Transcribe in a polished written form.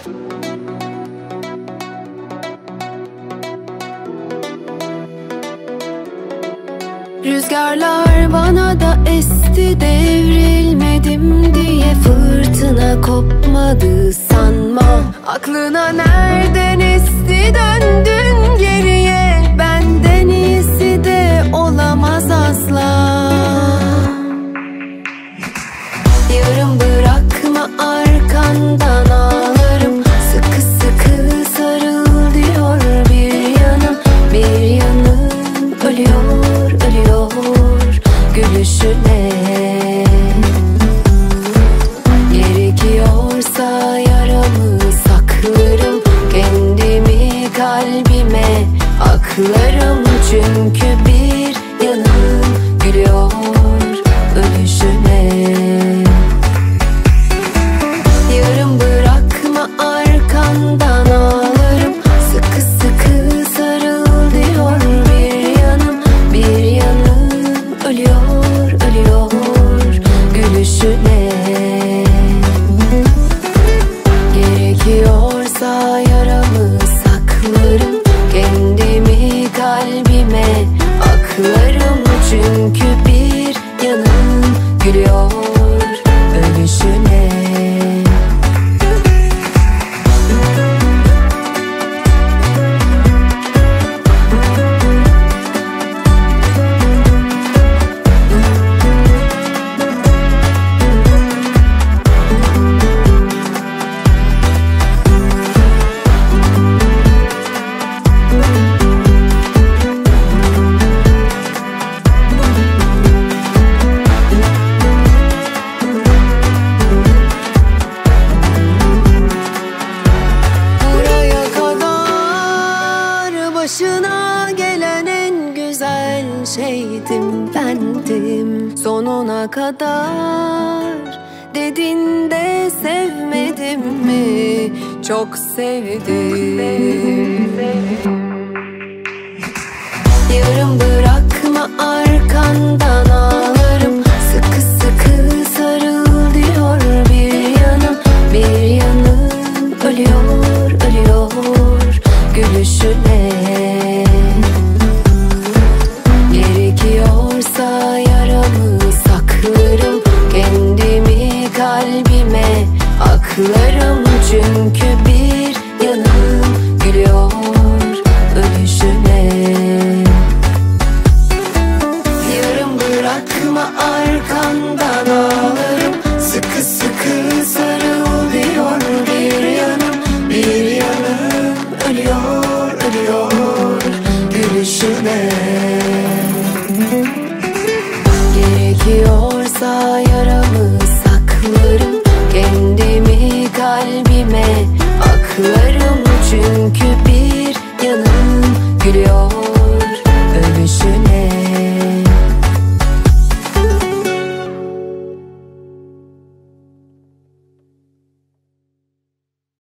Rüzgarlar bana da esti, devrilmedim diye fırtına kopmadı sanma. Aklına nereden esti, döndün geriye. Benden iyisi de olamaz asla. Yarım bırakma, arkandan ağlarım. Sıkı sıkı sarıl diyor bir yanım. Bir yanım ölüyor, ölüyor gülüşüne. Gerekiyorsa yaramı saklarım, kendimi kalbime aklarım. Çünkü bir yanım gülüyor ölüşüne. Yarım bırakma, arkandan ağlarım. Sıkı sıkı sarıl diyor bir yanım. Bir yanım ölüyor, ölüyor gülüşüne. Gerekiyorsa yaramı saklarım, kendimi kalbime aklarım. Çünkü bir yanım gülüyor ölüşüne. Başına gelen en güzel şeydim bendim. Sonuna kadar dedin de sevmedim mi? Çok sevdim. Yarım bırakma, arkandan ağlarım. Sıkı sıkı sarıl diyor bir yanım. Bir yanım ölüyor, ölüyor gülüşüne. Gerekiyorsa yaramı saklarım, kendimi kalbime aklarım. Çünkü bir yanım gülüyor ölüşüne. Yarım bırakma, arkandan ağlarım. Sıkı sıkı sarıl diyor bir yanım. Bir yanım ölüyor, ölüyor gülüşüne. Gerekiyorsa